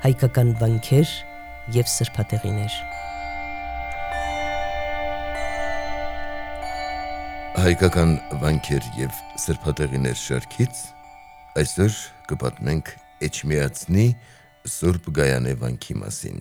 հայկական վանքեր և սրբատեղիներ։ Հայկական վանքեր և սրբատեղիներ շարքից այսօր կպատմենք Էջմիածնի Սուրբ Գայանե վանքի մասին։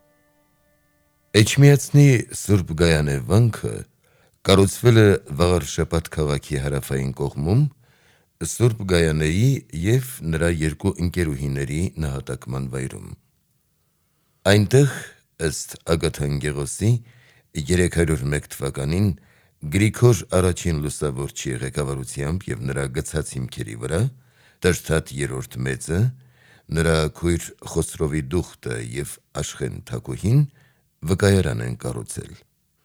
Էջմիածնի Սուրբ Գայանե վանքը կառուցվել է Վաղարշապատ քաղաքի հարավային կողմում Սուրբ Գայանեի և նրա երկու ընկերուհիների նահատակման վայրում։ Այնտեղ, ըստ Ագաթանգեղոսի, 301 թվականին Գրիգոր առաջին լուսավորչի ղեկավարությամբ և նրա գցած հիմքերի վրա Տրդատ III մեծը, նրա քույր Խոսրովի դուխտը և Աշխեն թագուհին վկայարան են կառուցել։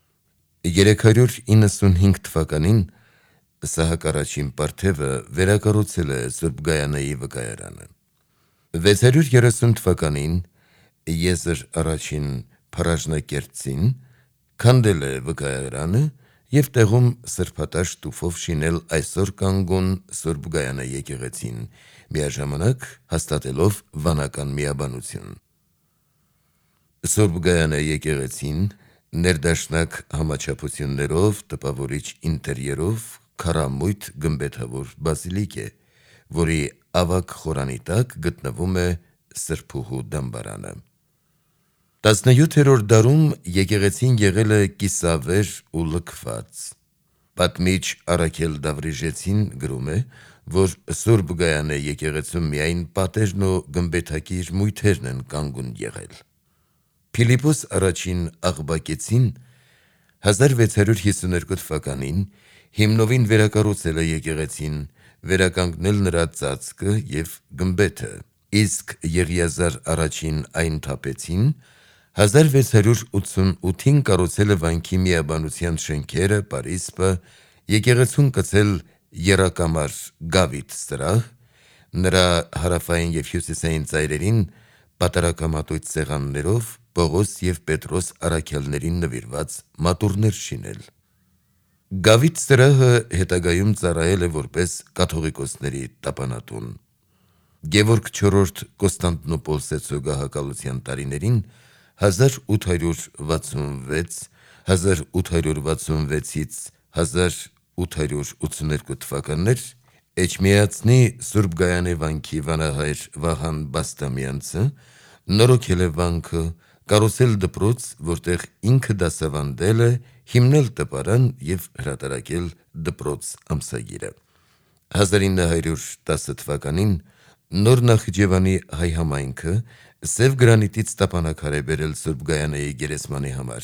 395 թվականին Սահակ առաջին պարթևը վերակառուցել է Սուրբ Գայանեի վկայարանը։ 630 թվականին Եզր առաջին Փարաժնակերտցին քանդել է վկայարանը և տեղում սրբատաշ տուֆով շինել այսօր կանգուն Սուրբ Գայանե եկեղեցին, միաժամանակ հաստատելով վանական միաբանություն։ Սուրբ Գայանե եկեղեցին ներդաշնակ համաչափություններով, տպավորիչ ինտերիերով քառամույթ գմբեթավոր բազիլիկ է, որի ավագ խորանի տակ գտնվում է Սրբուհու դամբարանը։ 17-րդ դարում եկեղեցին եղել է կիսավեր ու լքված։ Պատմիչ Առաքել Դավրիժեցին գրում է, որ Սուրբ Գայանե եկեղեցում միայն պատերն ու գմբեթակիր մույթերն են կանգուն եղել։ Փիլիպպոս առաջին Աղբակեցին 1652 թվականին հիմնովին վերակառուցել է եկեղեցին, վերականգնել նրա ծածկը և գմբեթը, իսկ Եղիազար առաջին այն թափեցին 1688-ին կառուցել է վանքի միաբանության շենքերը, պարիսպը, եկեղեցուն կցել եռակամար գավիթ սրահ, նրա հարավային և հյուսիսային ծայրերին պատարակամատույց սեղաններով Պողոս և Պետրոս առաքյալներին նվիրված մատուռներ շինել։ Գավիթ սրահը հետագայում ծառայել է որպես կաթողիկոսների տապանատուն։ Գևորգ IV Կոստանդնուպոլ գահակալության տարիներին 1866, 1866-ից 1882 թվականներ Էջմիածնի Սուրբ Գայանե վանքի վանահայր Վահան Բաստամյանցը նորոգել է վանքը, կառուցել դպրոց, որտեղ ինքը դասավանդել է, հիմնել տպարան և հրատարակել դպրոց ամսագիրը։ 1910 թվականին նոր Նախիջևանի հայ համայնքը սև գրանիտից տապանաքար է բերել Սուրբ Գայանեի գերեզմանի համար։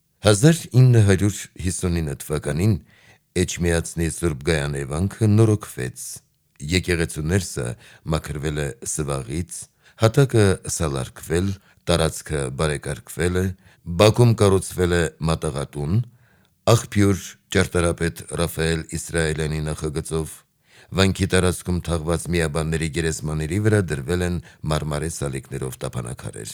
1959 թվականին Էջմիածնի Սուրբ Գայանե վանքը նորոգվեց։ Եկեղեցու ներսը մաքրվել է սվաղից, հատակը սալարկվել, տարածքը բարեկարգվել է, բակում կառուցվել է մատաղատուն, աղբյուր ճարտարապետ Ռաֆայել Իսրայելյանի նախագծով, վանքի տարածքում թաղված միաբանների գերեզմանների վրա դրվել են մարմարե սալիկներով տապանաքարեր։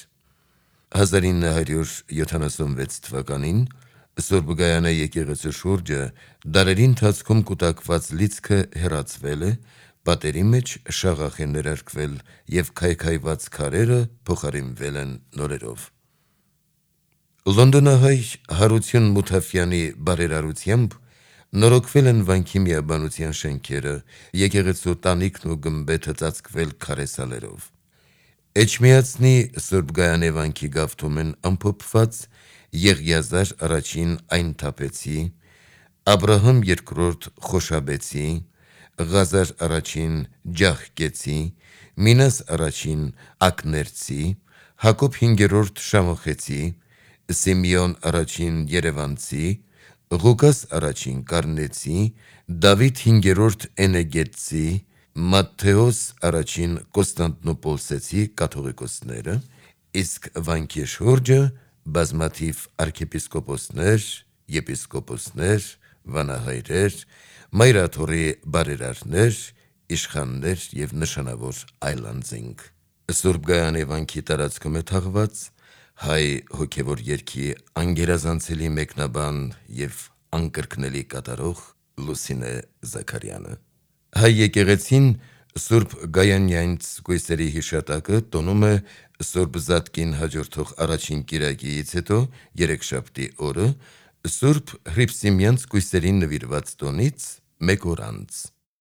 1976 թվականին Սուրբ Գայանե եկեղեցու շուրջը դարերի ընթացքում կուտակված լիցքը հեռացվել է, պատերի մեջ շաղախ է ներարկվել և քայքայված քարերը փոխարինվել են նորերով։ Լոնդոնահայ Հարություն Մութաֆյանի բարերարությամբ նորոգվել են վանքի միաբանության շենքերը, եկեղեցու տանիքն ու գմբեթը ծածկվել քարե սալերով։ Էջմիածնի Սուրբ Գայանե վանքի գավթում են ամփոփված Եղիազար առաջին այն թափեցի, Աբրահամ II Խոշաբեցի, Ղազար առաջին Ջահկեցի, Մինաս առաջին Ակներցի, Հակոբ V Շամախեցի, Սիմեոն առաջին Երևանցի, Ղուկաս առաջին Կարնեցի, Դավիթ V Էնեգետցի, Մատթեոս առաջին Կոստանդնուպոլսեցի կաթողիկոսները, իսկ վանքի շուրջը բազմաթիվ արքեպիսկոպոսներ, եպիսկոպոսներ, վանահայրեր, մայրաթոռի բարերարներ, իշխաններ և նշանավոր այլանձինք։ Սուրբ Գայանե վանքի տարածքում է թաղված հայ հոգևոր երգի անգերազանցելի մեկնաբան և անկրկնելի կատարող Լուսինե Զաքարյանը։ Հայ եկեղեցին Սուրբ Գայանյանց կույսերի հիշատակը տոնում է Սուրբ Զատկին հաջորդող առաջին կիրակիից հետո երեքշաբթի օրը, Սուրբ Հռիփսիմյանց կույսերին նվիրված տոնից մեկ օր անց։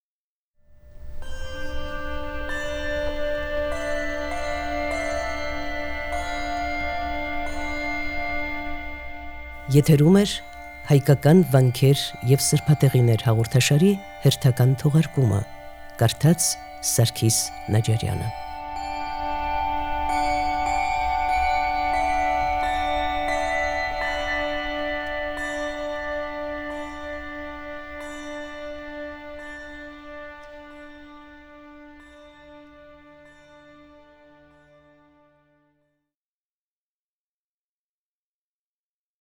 Եթերում է հայկական վանքեր և սրբատեղիներ հաղորդաշարի հերթական թողարկումը, կարդաց Սարգիս Նաջարյանը։